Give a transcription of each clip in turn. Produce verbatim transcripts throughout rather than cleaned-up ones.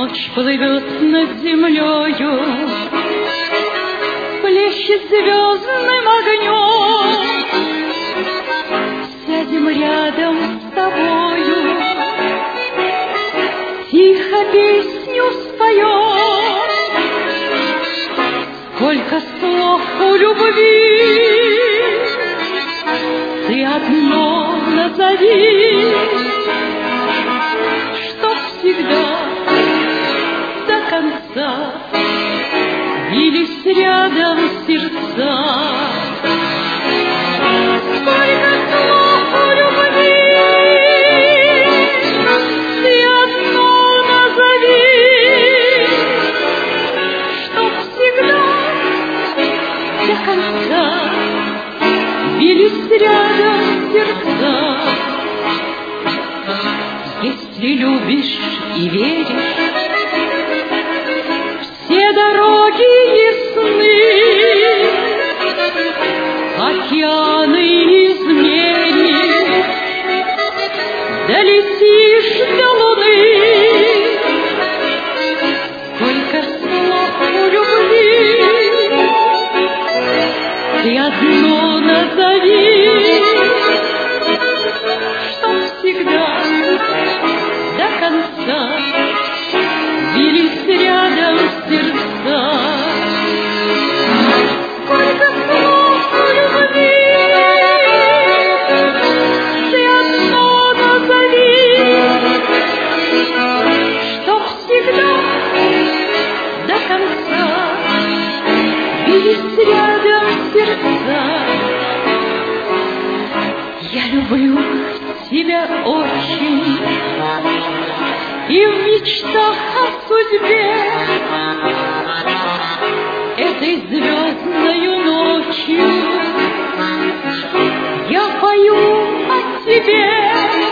Ночь плывет над землею, плещет звездным огнем. Сядем рядом с тобою, тихо песню споем. Сколько слов у любви, ты одно назови, чтоб всегда до конца бились рядом сердца. Сколько слов у любви, ты одно назови, чтоб всегда до конца бились рядом сердца. Если любишь и веришь, все дороги ясны, океаны измеришь, долетишь до луны. Сколько слов у любви, ты одно назови, чтоб всегда до конца бились рядом сердца. Сколько слов у любви, ты одно назови, чтоб всегда до конца бились рядом сердца. Я люблю тебя очень, и в мечтах о судьбе этой звездною ночью я пою о тебе.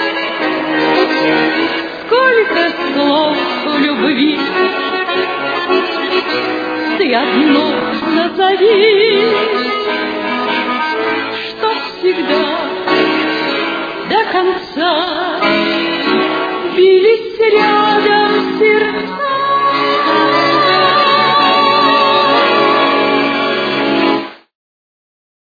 Сколько слов любви, ты одно назови, чтоб всегда до конца